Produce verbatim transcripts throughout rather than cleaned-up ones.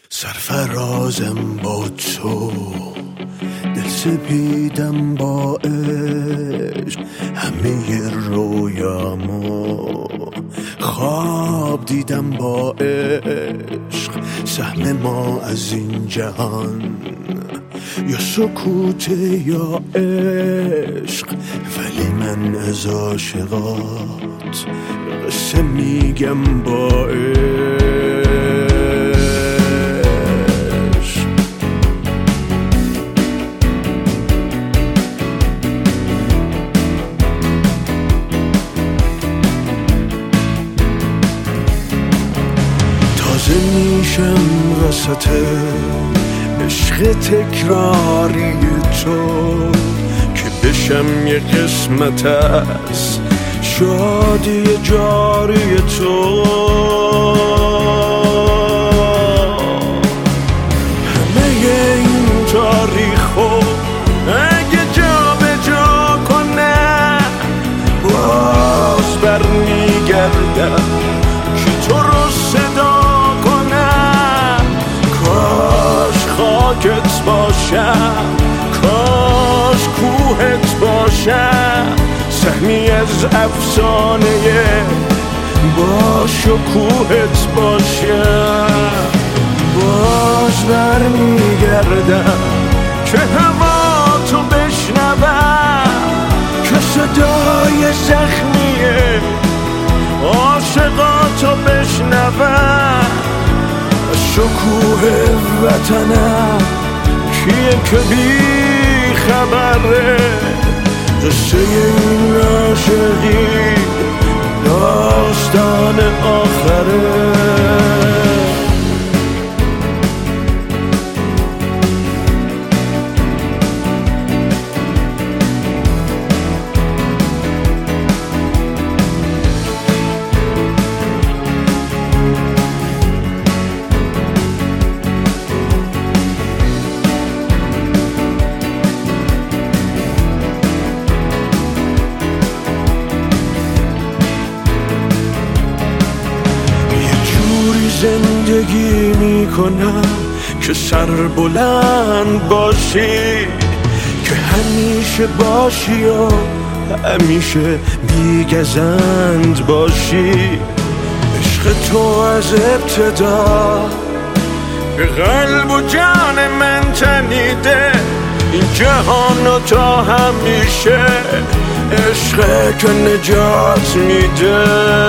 سرفرازم با تو، دل سپیدم با عشق، همه رویامو خواب دیدم با عشق. سهم ما از این جهان یا سکوت یا عشق، ولی من از عاشقات قصه میگم با عشق. تازه میشم وسط عشق تکراری تو، که بشم یه قسمت از شادی جاری تو. همه این تاریخو اگه جا به جا کنه، باز برمیگردم که تو رو صدا کنه. کاش خاکت باشم، کاش کوهت باشم، سهمی از افسانه با شکوهت باشم. باز برمیگردم که هوا تو بشنوم، که صدای زخمیه عاشقاتو بشنوم. شکوه وطنم کیه که بی خبره، قصه این عاشقی داستان آخره. زندگی میکنم که سر بلند باشی، که همیشه باشی و همیشه بیگزند باشی. عشق تو از ابتدا به قلب و جان من تنیده، این جهان و تا همیشه عشق که نجات میده.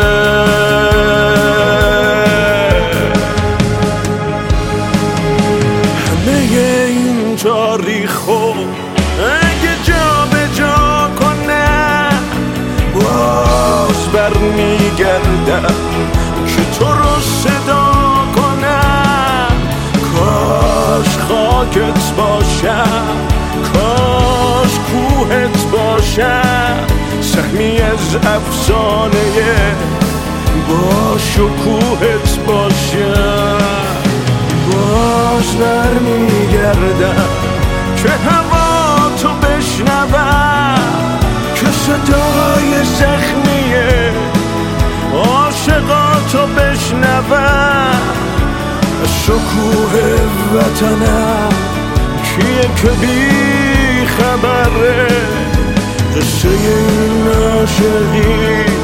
تاریخو اگه جا به جا کنه، باز برمیگردم که تو رو صدا کنم. کاش خاکت باشم، کاش کوهت باشم، سهمی از افسانه با شکوهت باشم. باز برمیگردم که هوا تو بشنوم، که صدای زخمیه عاشقاتو بشنوم. شکوه وطنم کیه که بی خبره، قصه این عاشقی